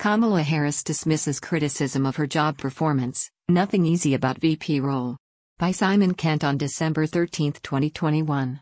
Kamala Harris dismisses criticism of her job performance, nothing easy about VP role. By Simon Kent on December 13, 2021.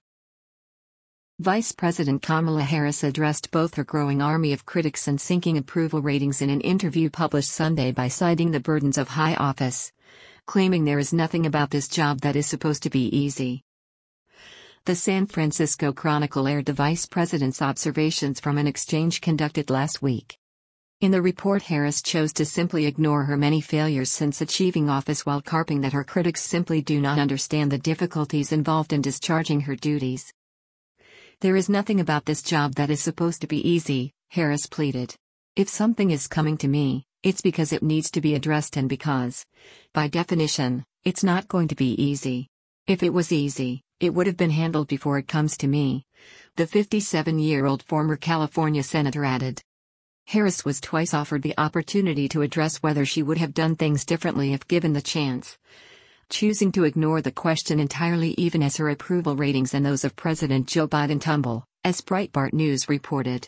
Vice President Kamala Harris addressed both her growing army of critics and sinking approval ratings in an interview published Sunday by citing the burdens of high office, claiming there is nothing about this job that is supposed to be easy. The San Francisco Chronicle aired the vice president's observations from an exchange conducted last week. In the report, Harris chose to simply ignore her many failures since achieving office while carping that her critics simply do not understand the difficulties involved in discharging her duties. There is nothing about this job that is supposed to be easy, Harris pleaded. If something is coming to me, it's because it needs to be addressed and because, by definition, it's not going to be easy. If it was easy, it would have been handled before it comes to me, the 57-year-old former California senator added. Harris was twice offered the opportunity to address whether she would have done things differently if given the chance, choosing to ignore the question entirely even as her approval ratings and those of President Joe Biden tumble, as Breitbart News reported.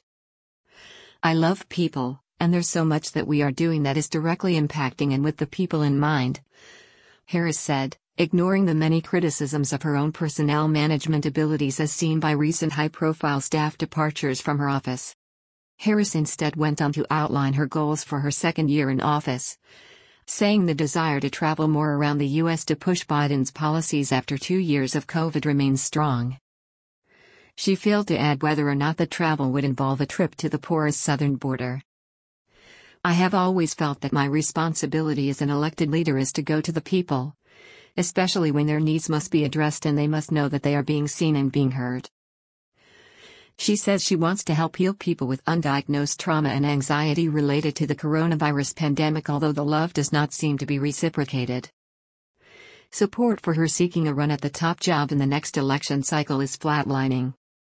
I love people, and there's so much that we are doing that is directly impacting and with the people in mind, Harris said, ignoring the many criticisms of her own personnel management abilities as seen by recent high-profile staff departures from her office. Harris instead went on to outline her goals for her second year in office, saying the desire to travel more around the U.S. to push Biden's policies after 2 years of COVID remains strong. She failed to add whether or not the travel would involve a trip to the porous southern border. I have always felt that my responsibility as an elected leader is to go to the people, especially when their needs must be addressed and they must know that they are being seen and being heard. She says she wants to help heal people with undiagnosed trauma and anxiety related to the coronavirus pandemic, although the love does not seem to be reciprocated. Support for her seeking a run at the top job in the next election cycle is flatlining.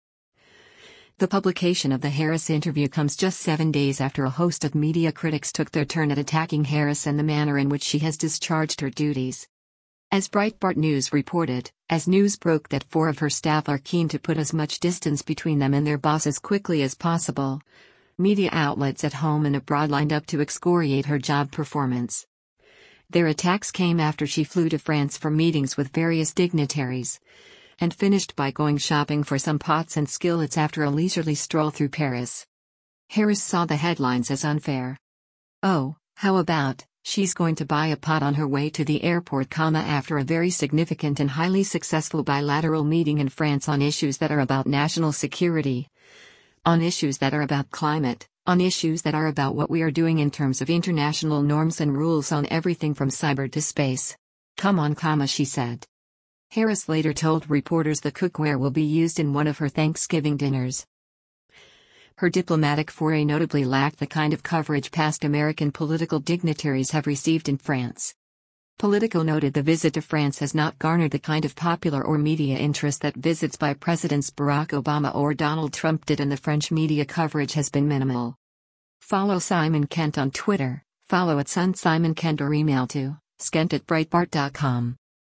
The publication of the Harris interview comes just 7 days after a host of media critics took their turn at attacking Harris and the manner in which she has discharged her duties. As Breitbart News reported, as news broke that 4 of her staff are keen to put as much distance between them and their boss as quickly as possible, media outlets at home and abroad lined up to excoriate her job performance. Their attacks came after she flew to France for meetings with various dignitaries, and finished by going shopping for some pots and skillets after a leisurely stroll through Paris. Harris saw the headlines as unfair. Oh, how about, she's going to buy a pot on her way to the airport, after a very significant and highly successful bilateral meeting in France on issues that are about national security, on issues that are about climate, on issues that are about what we are doing in terms of international norms and rules on everything from cyber to space. Come on, she said. Harris later told reporters the cookware will be used in one of her Thanksgiving dinners. Her diplomatic foray notably lacked the kind of coverage past American political dignitaries have received in France. Politico noted the visit to France has not garnered the kind of popular or media interest that visits by Presidents Barack Obama or Donald Trump did, and the French media coverage has been minimal. Follow Simon Kent on Twitter, follow @SunSimonKent or email to skent@breitbart.com.